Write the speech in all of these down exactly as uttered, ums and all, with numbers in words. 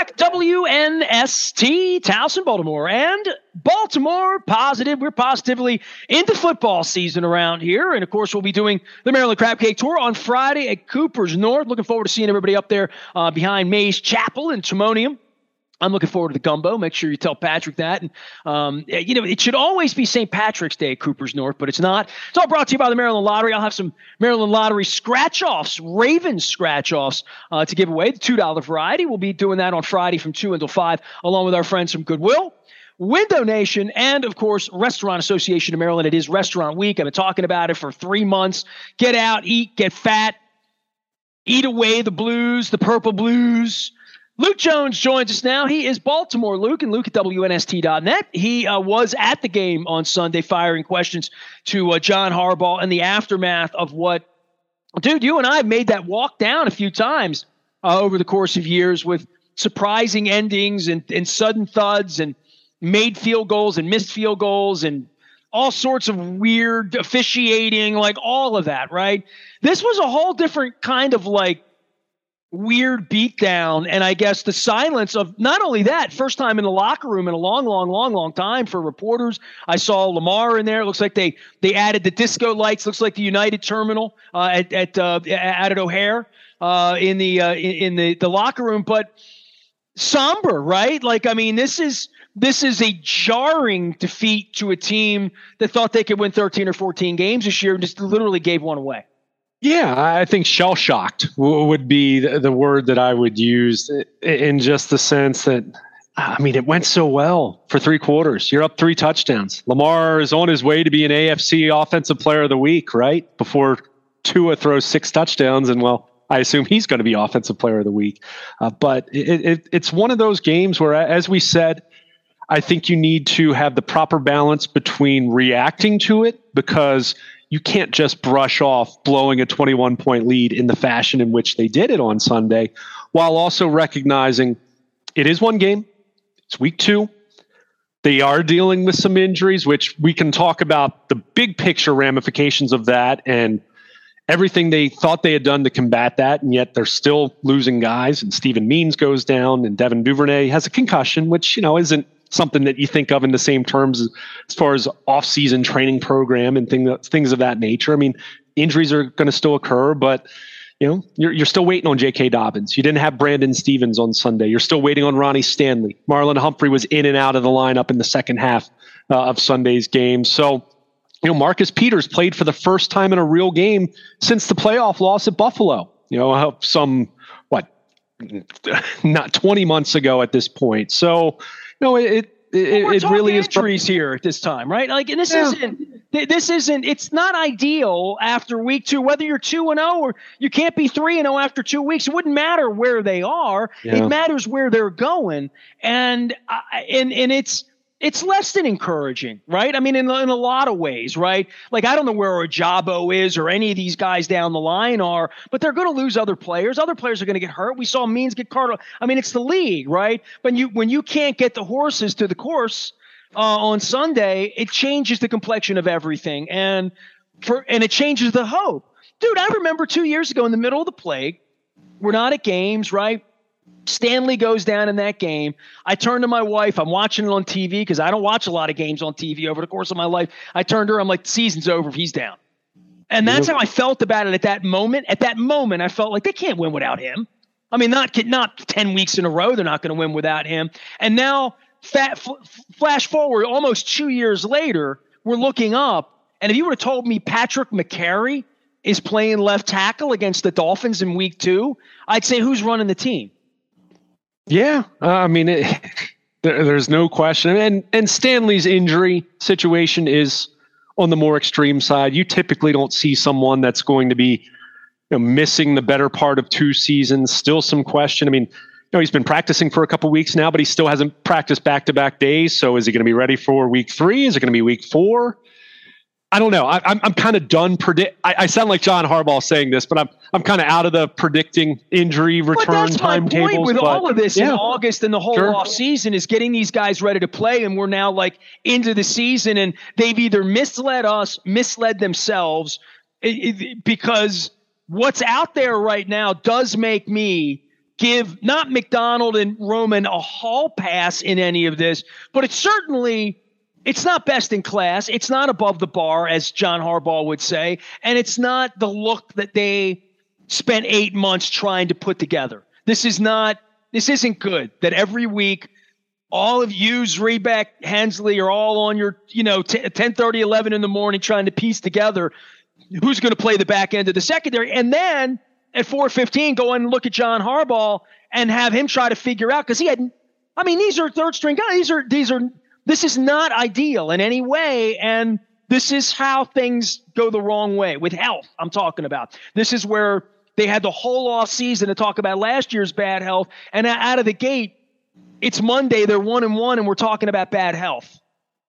W N S T, Towson, Baltimore, and Baltimore Positive. We're positively into football season around here. And, of course, we'll be doing the Maryland Crab Cake Tour on Friday at Cooper's North. Looking forward to seeing everybody up there uh, behind Mays Chapel in Timonium. I'm looking forward to the gumbo. Make sure you tell Patrick that. And, um, you know, it should always be Saint Patrick's Day at Cooper's North, but it's not. It's all brought to you by the Maryland Lottery. I'll have some Maryland Lottery scratch-offs, Ravens scratch-offs uh, to give away, the two dollar variety. We'll be doing that on Friday from two until five, along with our friends from Goodwill, Window Nation, and, of course, Restaurant Association of Maryland. It is Restaurant Week. I've been talking about it for three months. Get out, eat, get fat, eat away the blues, the purple blues. Luke Jones joins us now. He is Baltimore Luke, and Luke at W N S T dot net. He uh, was at the game on Sunday firing questions to uh, John Harbaugh in the aftermath of what, dude, you and I have made that walk down a few times uh, over the course of years with surprising endings and, and sudden thuds and made field goals and missed field goals and all sorts of weird officiating, like all of that, right? This was a whole different kind of like weird beatdown, and I guess the silence of not only that, first time in the locker room in a long, long, long, long time for reporters. I saw Lamar in there. It looks like they they added the disco lights. Looks like the United Terminal uh, at at uh, at O'Hare uh, in the uh, in the the locker room, but somber, right? Like, I mean, this is this is a jarring defeat to a team that thought they could win thirteen or fourteen games this year and just literally gave one away. Yeah, I think shell-shocked would be the word that I would use, in just the sense that, I mean, it went so well for three quarters. You're up three touchdowns. Lamar is on his way to be an A F C Offensive Player of the Week, right? Before Tua throws six touchdowns, and, well, I assume he's going to be Offensive Player of the Week. Uh, but it, it, it's one of those games where, as we said, I think you need to have the proper balance between reacting to it, because you can't just brush off blowing a twenty-one point lead in the fashion in which they did it on Sunday, while also recognizing it is one game. It's week two. They are dealing with some injuries, which we can talk about the big picture ramifications of that and everything they thought they had done to combat that, and yet they're still losing guys. And Stephen Means goes down, and Devin Duvernay has a concussion, which, you know, isn't something that you think of in the same terms as, as far as off-season training program and thing, things of that nature. I mean, injuries are going to still occur, but you know, you're, you're still waiting on J K. Dobbins. You didn't have Brandon Stevens on Sunday. You're still waiting on Ronnie Stanley. Marlon Humphrey was in and out of the lineup in the second half uh, of Sunday's game. So, you know, Marcus Peters played for the first time in a real game since the playoff loss at Buffalo. You know, some, what, not twenty months ago at this point. So, no, it it, well, it really is injuries here at this time, right? Like, and this yeah. isn't this isn't it's not ideal after week two. Whether you're two and zero or you can't be three and zero after two weeks, it wouldn't matter where they are. Yeah. It matters where they're going, and uh, and and it's. It's less than encouraging, right? I mean, in, in a lot of ways, right? Like, I don't know where Ojabo is or any of these guys down the line are, but they're going to lose other players. Other players are going to get hurt. We saw Means get Carter. I mean, it's the league, right? But you, when you can't get the horses to the course uh, on Sunday, it changes the complexion of everything, and for and it changes the hope. Dude, I remember two years ago in the middle of the plague, we're not at games, right? Stanley goes down in that game. I turn to my wife. I'm watching it on T V because I don't watch a lot of games on T V over the course of my life. I turned to her. I'm like, season's over if he's down. And that's how I felt about it at that moment. At that moment, I felt like they can't win without him. I mean, not not ten weeks in a row. They're not going to win without him. And now, fat, f- flash forward almost two years later, we're looking up. And if you would have told me Patrick McCary is playing left tackle against the Dolphins in week two, I'd say, who's running the team? Yeah, uh, I mean, it, there, there's no question. And and Stanley's injury situation is on the more extreme side. You typically don't see someone that's going to be, you know, missing the better part of two seasons. Still some question. I mean, you know, he's been practicing for a couple weeks now, but he still hasn't practiced back-to-back days. So is he going to be ready for week three? Is it going to be week four? I don't know. I, I'm I'm kind of done predict. I, I sound like John Harbaugh saying this, but I'm I'm kind of out of the predicting injury return timetables. Point with but, all of this yeah, in August and the whole sure. off season is getting these guys ready to play, and we're now like into the season, and they've either misled us, misled themselves, it, it, because what's out there right now does make me give not McDonald and Roman a hall pass in any of this, but it's certainly, it's not best in class. It's not above the bar, as John Harbaugh would say. And it's not the look that they spent eight months trying to put together. This is not, this isn't good that every week all of you, Zrebiec, Hensley, are all on your, you know, ten thirty, eleven in the morning trying to piece together who's going to play the back end of the secondary. And then at four fifteen, go and look at John Harbaugh and have him try to figure out, because he had, I mean, these are third string guys. These are, these are, this is not ideal in any way. And this is how things go the wrong way with health. I'm talking about. This is where they had the whole off season to talk about last year's bad health. And out of the gate, it's Monday, they're one and one, and we're talking about bad health.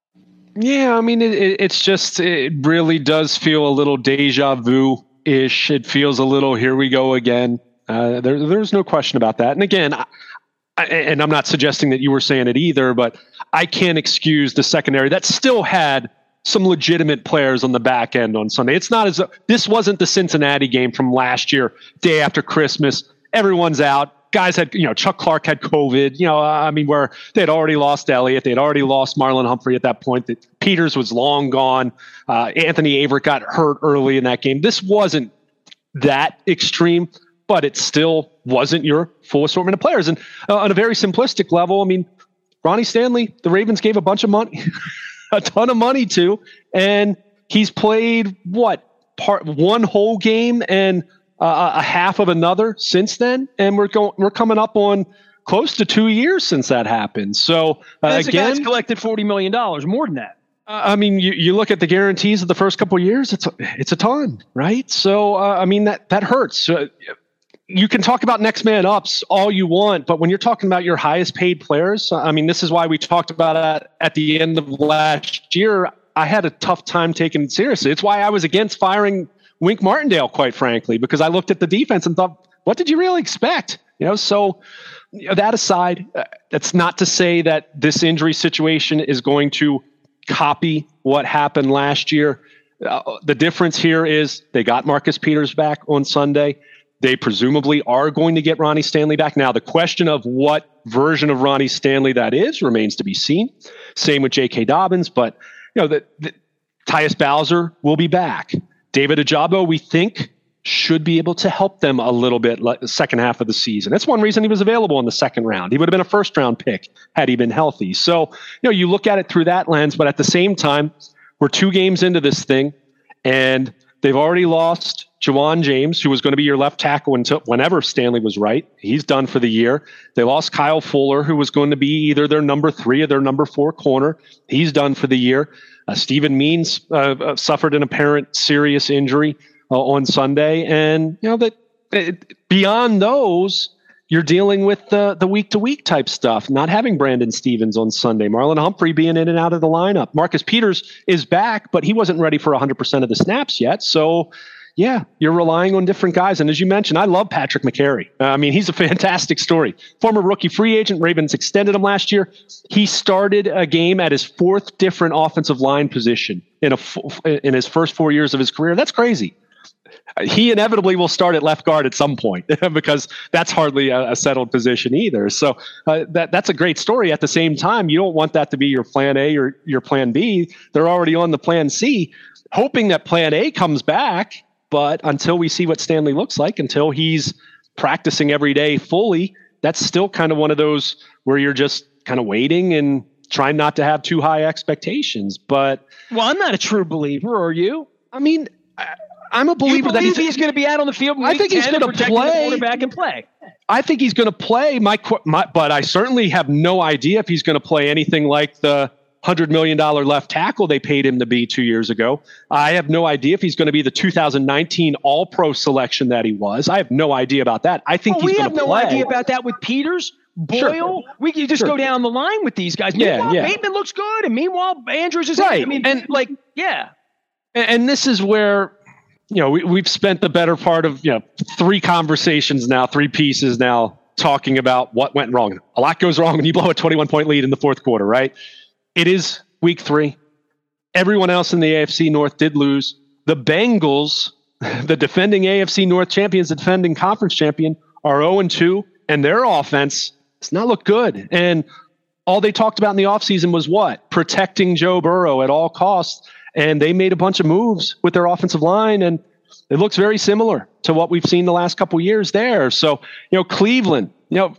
Yeah, I mean, it, it's just, it really does feel a little deja vu-ish. It feels a little, here we go again. Uh, there, there's no question about that. And again, I, I, and I'm not suggesting that you were saying it either, but I can't excuse the secondary that still had some legitimate players on the back end on Sunday. It's not as though, this wasn't the Cincinnati game from last year, day after Christmas. Everyone's out. Guys had, you know, Chuck Clark had COVID, you know, I mean, where they had already lost Elliott. They had already lost Marlon Humphrey at that point. That Peters was long gone. Uh, Anthony Averett got hurt early in that game. This wasn't that extreme, but it still wasn't your full assortment of players. And uh, on a very simplistic level, I mean, Ronnie Stanley, the Ravens gave a bunch of money, a ton of money to, and he's played what, part one whole game and Uh, a half of another since then, and we're going. We're coming up on close to two years since that happened. So uh, again, guy's collected forty million dollars, more than that. Uh, I mean, you, you look at the guarantees of the first couple of years; it's a, it's a ton, right? So uh, I mean that that hurts. Uh, you can talk about next man ups all you want, but when you're talking about your highest paid players, I mean, this is why we talked about it at the end of last year. I had a tough time taking it seriously. It's why I was against firing Wink Martindale, quite frankly, because I looked at the defense and thought, what did you really expect? You know, so you know, that aside, uh, that's not to say that this injury situation is going to copy what happened last year. Uh, the difference here is they got Marcus Peters back on Sunday. They presumably are going to get Ronnie Stanley back. Now, the question of what version of Ronnie Stanley that is remains to be seen. Same with J K. Dobbins, but you know, the, the, Tyus Bowser will be back. David Ojabo, we think, should be able to help them a little bit the second half of the season. That's one reason he was available in the second round. He would have been a first round pick had he been healthy. So, you know, you look at it through that lens, but at the same time, we're two games into this thing, and they've already lost Jawan James, who was going to be your left tackle until whenever Stanley was right. He's done for the year. They lost Kyle Fuller, who was going to be either their number three or their number four corner. He's done for the year. Uh, Stephen Means uh, uh, suffered an apparent serious injury uh, on Sunday, and you know that uh, beyond those, you're dealing with the the week to week type stuff. Not having Brandon Stevens on Sunday, Marlon Humphrey being in and out of the lineup. Marcus Peters is back, but he wasn't ready for one hundred percent of the snaps yet. So, yeah, you're relying on different guys. And as you mentioned, I love Patrick McCary. Uh, I mean, he's a fantastic story. Former rookie free agent. Ravens extended him last year. He started a game at his fourth different offensive line position in a in his first four years of his career. That's crazy. He inevitably will start at left guard at some point because that's hardly a, a settled position either. So uh, that that's a great story. At the same time, you don't want that to be your plan A or your plan B. They're already on the plan C, hoping that plan A comes back. But until we see what Stanley looks like, until he's practicing every day fully, that's still kind of one of those where you're just kind of waiting and trying not to have too high expectations. But well, I'm not a true believer. Are you? I mean, I, I'm a believer you that he's, he's going to be out on the field. I think he's going to play. Quarterback and play. I think he's going to play. My, my, but I certainly have no idea if he's going to play anything like the one hundred million dollars left tackle they paid him to be two years ago. I have no idea if he's going to be the two thousand nineteen All-Pro selection that he was. I have no idea about that. I think well, he's going to play. We have no idea about that with Peters, Boyle. Sure. We can just sure. go down the line with these guys. Meanwhile, yeah, yeah. Bateman looks good, and meanwhile, Andrews is right. I mean, and like, yeah. And, and this is where, you know, we, we've spent the better part of, you know, three conversations now, three pieces now, talking about what went wrong. A lot goes wrong when you blow a twenty-one point lead in the fourth quarter, right? It is week three. Everyone else in the A F C North did lose. The Bengals, the defending A F C North champions, the defending conference champion, are oh and two and their offense does not look good. And all they talked about in the offseason was what? Protecting Joe Burrow at all costs. And they made a bunch of moves with their offensive line, and it looks very similar to what we've seen the last couple of years there. So, you know, Cleveland, you know,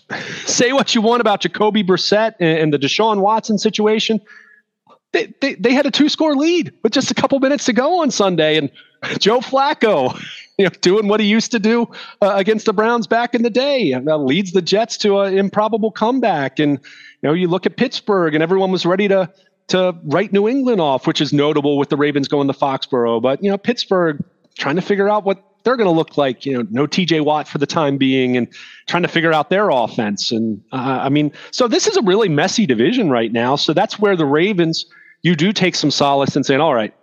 say what you want about Jacoby Brissett and the Deshaun Watson situation. They, they, they had a two-score lead with just a couple minutes to go on Sunday, and Joe Flacco, you know, doing what he used to do uh, against the Browns back in the day, uh, leads the Jets to an improbable comeback. And, you know, you look at Pittsburgh, and everyone was ready to to write New England off, which is notable with the Ravens going to Foxborough. But, you know, Pittsburgh trying to figure out what they're going to look like, you know, no T J Watt for the time being, and trying to figure out their offense. And uh, I mean, so this is a really messy division right now. So that's where the Ravens, you do take some solace in saying, all right,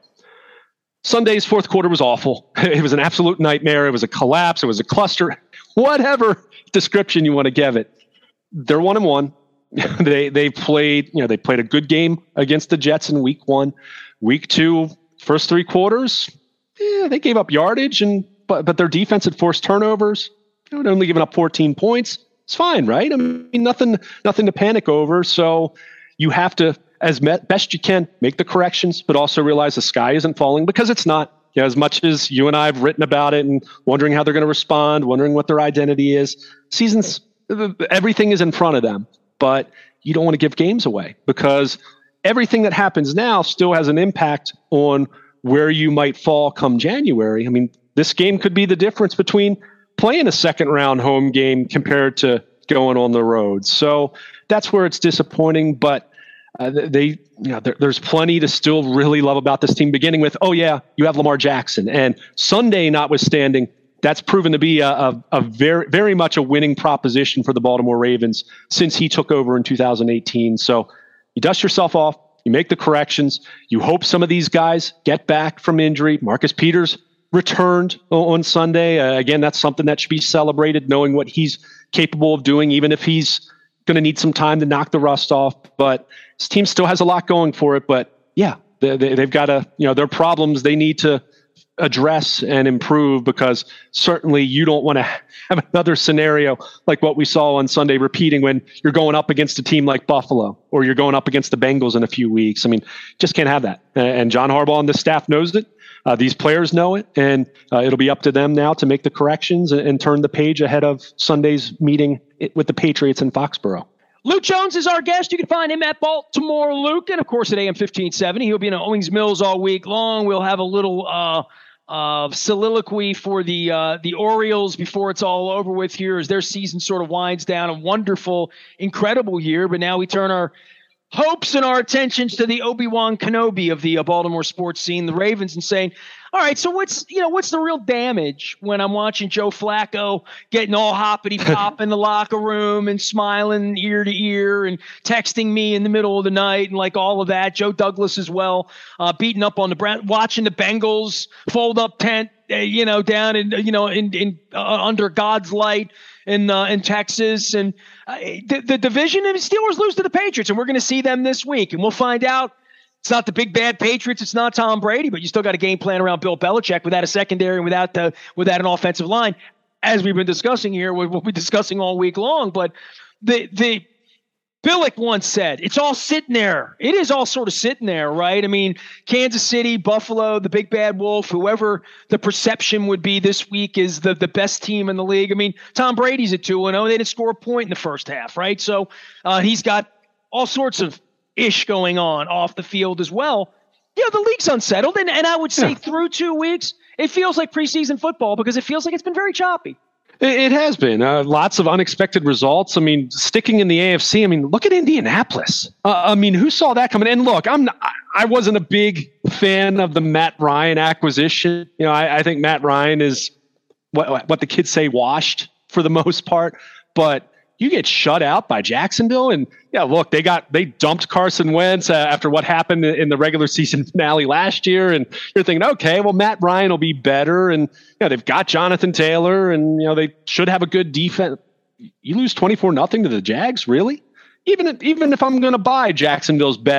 Sunday's fourth quarter was awful. It was an absolute nightmare. It was a collapse. It was a cluster, whatever description you want to give it. They're one and one. they they played, you know, they played a good game against the Jets in week one. Week two, first three quarters, yeah, they gave up yardage, and but but their defense had forced turnovers. You know, only giving up fourteen points. It's fine, right? I mean, nothing nothing to panic over. So you have to, as best you can, make the corrections, but also realize the sky isn't falling, because it's not. You know, as much as you and I have written about it and wondering how they're going to respond, wondering what their identity is, seasons, everything is in front of them. But you don't want to give games away, because everything that happens now still has an impact on where you might fall come January. I mean, this game could be the difference between playing a second round home game compared to going on the road. So that's where it's disappointing. But uh, they, you know, there, there's plenty to still really love about this team, beginning with, oh yeah, you have Lamar Jackson, and Sunday notwithstanding, that's proven to be a, a, a very, very much a winning proposition for the Baltimore Ravens since he took over in two thousand eighteen. So you dust yourself off, you make the corrections, you hope some of these guys get back from injury. Marcus Peters returned on Sunday. Uh, again, that's something that should be celebrated, knowing what he's capable of doing, even if he's going to need some time to knock the rust off. But his team still has a lot going for it. But yeah, they, they, they've got to, you know, their problems they need to address and improve, because certainly you don't want to have another scenario like what we saw on Sunday repeating when you're going up against a team like Buffalo, or you're going up against the Bengals in a few weeks. I mean, just can't have that. And John Harbaugh and the staff knows it. Uh, these players know it, and uh, it'll be up to them now to make the corrections and, and turn the page ahead of Sunday's meeting with the Patriots in Foxborough. Luke Jones is our guest. You can find him at Baltimore Luke, and of course at A M fifteen seventy. He'll be in Owings Mills all week long. We'll have a little uh, uh, soliloquy for the uh, the Orioles before it's all over with here, as their season sort of winds down. A wonderful, incredible year, but now we turn our hopes and our attentions to the Obi-Wan Kenobi of the uh, Baltimore sports scene, the Ravens, and saying, all right, so what's, you know, what's the real damage when I'm watching Joe Flacco getting all hoppity pop in the locker room and smiling ear to ear and texting me in the middle of the night and like all of that. Joe Douglas as well, uh, beating up on the Browns, watching the Bengals fold up tent, uh, you know, down in, you know, in, in uh, under God's light in uh, in Texas. And uh, the, the division, and Steelers lose to the Patriots, and we're going to see them this week, and we'll find out. It's not the big bad Patriots. It's not Tom Brady, but you still got a game plan around Bill Belichick without a secondary and without the without an offensive line, as we've been discussing here. We'll be discussing all week long. But the the Billick once said, "It's all sitting there." It is all sort of sitting there, right? I mean, Kansas City, Buffalo, the big bad wolf, whoever the perception would be this week is the the best team in the league. I mean, Tom Brady's at two and oh. They didn't score a point in the first half, right? So uh, he's got all sorts of ish going on off the field as well. Yeah, the league's unsettled, and, and I would say yeah. through two weeks, it feels like preseason football, because it feels like it's been very choppy. It, it has been. Uh, lots of unexpected results. I mean, sticking in the A F C, I mean, look at Indianapolis. Uh, I mean, who saw that coming? And look, I'm not, I wasn't a big fan of the Matt Ryan acquisition. You know, I, I think Matt Ryan is what what the kids say washed for the most part, but you get shut out by Jacksonville, and yeah, look, they got they dumped Carson Wentz uh, after what happened in the regular season finale last year, and you're thinking, okay, well, Matt Ryan will be better, and you know, they've got Jonathan Taylor, and you know they should have a good defense. You lose twenty-four nothing to the Jags, really? Even if, even if I'm going to buy Jacksonville's better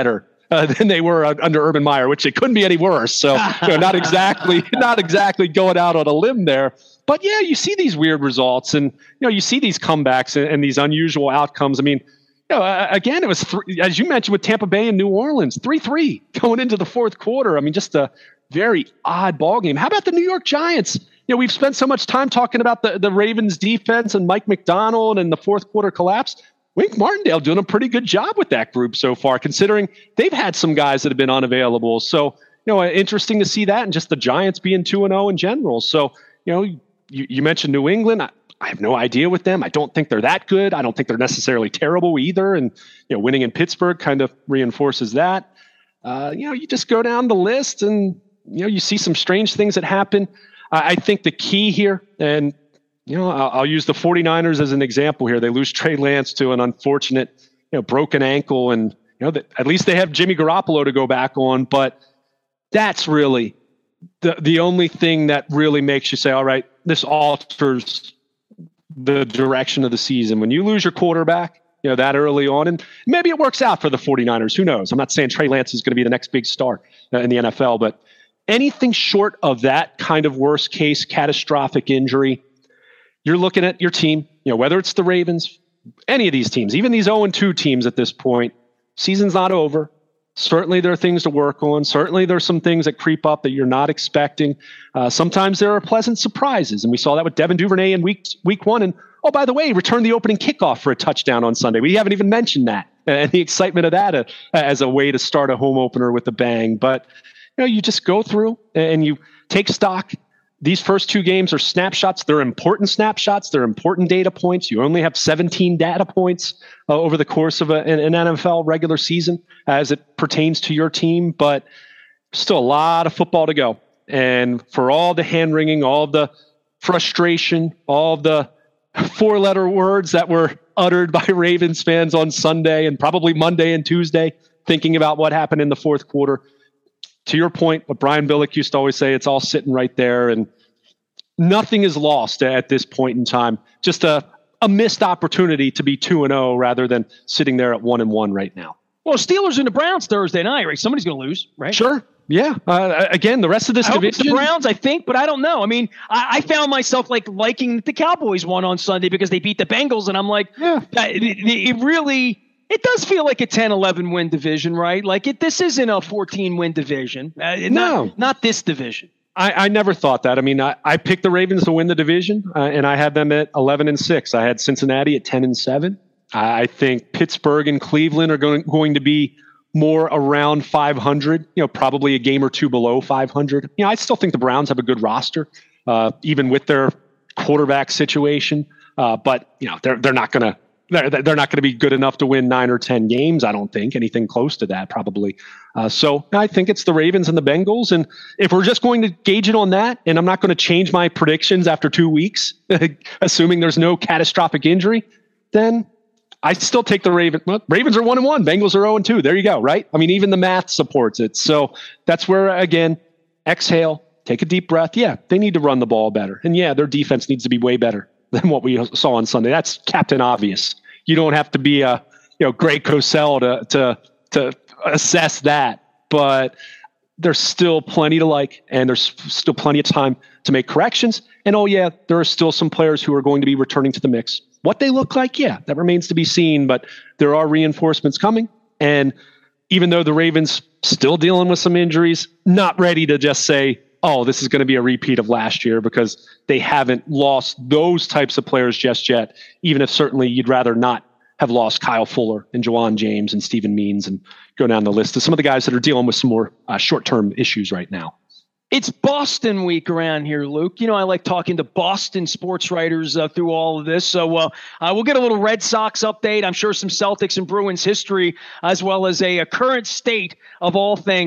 uh, than they were uh, under Urban Meyer, which it couldn't be any worse. So, you know, not exactly, not exactly going out on a limb there. But yeah, you see these weird results, and you know, you see these comebacks and, and these unusual outcomes. I mean, you know, uh, again, it was three, as you mentioned with Tampa Bay and New Orleans, three three going into the fourth quarter. I mean, just a very odd ball game. How about the New York Giants? You know, we've spent so much time talking about the, the Ravens defense and Mike McDonald and the fourth quarter collapse. Wink Martindale doing a pretty good job with that group so far, considering they've had some guys that have been unavailable. So, you know, interesting to see that, and just the Giants being two and oh in general. So, you know, you, you mentioned New England. I, I have no idea with them. I don't think they're that good. I don't think they're necessarily terrible either. And, you know, winning in Pittsburgh kind of reinforces that. Uh, you know, you just go down the list and, you know, you see some strange things that happen. Uh, I think the key here, and, you know, I'll, I'll use the 49ers as an example here. They lose Trey Lance to an unfortunate, you know, broken ankle, and, you know, that at least they have Jimmy Garoppolo to go back on. But that's really the the only thing that really makes you say, all right, this alters the direction of the season. When you lose your quarterback, you know, that early on, and maybe it works out for the 49ers. Who knows? I'm not saying Trey Lance is going to be the next big star in the N F L, but anything short of that kind of worst case catastrophic injury, you're looking at your team, you know, whether it's the Ravens, any of these teams, even these oh and two teams at this point, season's not over. Certainly there are things to work on. Certainly there's some things that creep up that you're not expecting. Uh, sometimes there are pleasant surprises. And we saw that with Devin Duvernay in week, week one. And, oh, by the way, returned the opening kickoff for a touchdown on Sunday. We haven't even mentioned that and the excitement of that uh, as a way to start a home opener with a bang. But, you know, you just go through and you take stock. These first two games are snapshots. They're important snapshots. They're important data points. You only have seventeen data points uh, over the course of a, an, an N F L regular season as it pertains to your team, but still a lot of football to go. And for all the hand-wringing, all the frustration, all the four-letter words that were uttered by Ravens fans on Sunday and probably Monday and Tuesday, thinking about what happened in the fourth quarter, to your point, what Brian Billick used to always say, it's all sitting right there, and nothing is lost at this point in time. Just a, a missed opportunity to be two and oh rather than sitting there at one and one right now. Well, Steelers and the Browns Thursday night, right? Somebody's going to lose, right? Sure. Yeah. Uh, again, the rest of this I division. Hope it's the Browns, I think, but I don't know. I mean, I, I found myself like liking the Cowboys won on Sunday because they beat the Bengals, and I'm like, yeah, it, it, it really. It does feel like a ten eleven win division, right? Like it, this isn't a fourteen win division. Uh, no, not, not this division. I, I never thought that. I mean, I, I picked the Ravens to win the division, uh, and I had them at eleven and six. I had Cincinnati at ten and seven. I think Pittsburgh and Cleveland are going going to be more around five hundred. You know, probably a game or two below five hundred. You know, I still think the Browns have a good roster, uh, even with their quarterback situation. Uh, but you know, they're they're not going to. They're, they're not going to be good enough to win nine or ten games, I don't think. Anything close to that, probably. Uh, so I think it's the Ravens and the Bengals. And if we're just going to gauge it on that, and I'm not going to change my predictions after two weeks, assuming there's no catastrophic injury, then I still take the Ravens. Well, Ravens are one and one. Bengals are oh and two. There you go, right? I mean, even the math supports it. So that's where, again, exhale, take a deep breath. Yeah, they need to run the ball better. And yeah, their defense needs to be way better than what we saw on Sunday. That's Captain Obvious. You don't have to be a, you know, Greg Cosell to to to assess that, but there's still plenty to like, and there's still plenty of time to make corrections. And oh yeah, there are still some players who are going to be returning to the mix. What they look like, yeah, that remains to be seen. But there are reinforcements coming, and even though the Ravens still dealing with some injuries, not ready to just say, oh, this is going to be a repeat of last year, because they haven't lost those types of players just yet, even if certainly you'd rather not have lost Kyle Fuller and Juwan James and Stephen Means and go down the list of some of the guys that are dealing with some more uh, short-term issues right now. It's Boston week around here, Luke. You know, I like talking to Boston sports writers uh, through all of this. So uh, uh, we'll get a little Red Sox update. I'm sure some Celtics and Bruins history, as well as a, a current state of all things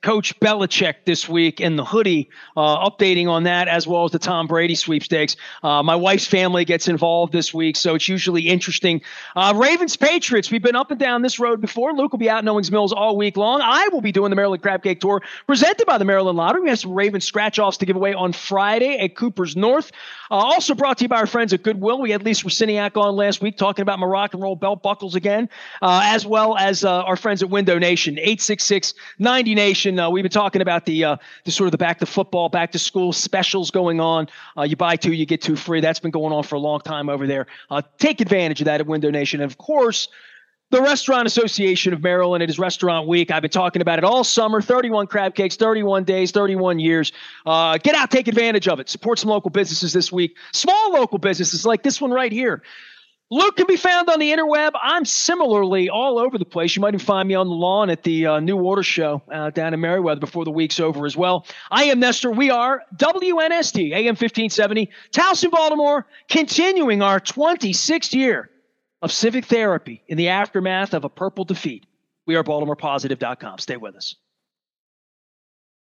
Coach Belichick this week in the hoodie, uh, updating on that, as well as the Tom Brady sweepstakes. Uh, my wife's family gets involved this week, so it's usually interesting. Uh, Ravens Patriots, we've been up and down this road before. Luke will be out in Owings Mills all week long. I will be doing the Maryland Crab Cake Tour presented by the Maryland Lottery. We have some Ravens scratch-offs to give away on Friday at Cooper's North. Uh, also brought to you by our friends at Goodwill. We had Lisa Raciniak on last week talking about my rock and roll belt buckles again, uh, as well as uh, our friends at Window Nation, eight six six, ninety Nation. Uh, we've been talking about the uh, the sort of the back to football, back to school specials going on. Uh, you buy two, you get two free. That's been going on for a long time over there. Uh, take advantage of that at Window Nation. And of course, the Restaurant Association of Maryland. It is Restaurant Week. I've been talking about it all summer. thirty-one crab cakes, thirty-one days, thirty-one years. Uh, get out, take advantage of it. Support some local businesses this week. Small local businesses like this one right here. Luke can be found on the interweb. I'm similarly all over the place. You might even find me on the lawn at the uh, New Water Show uh, down in Merriweather before the week's over as well. I am Nestor. We are W N S T, A M fifteen seventy, Towson, Baltimore, continuing our twenty-sixth year of civic therapy in the aftermath of a purple defeat. We are Baltimore Positive dot com. Stay with us.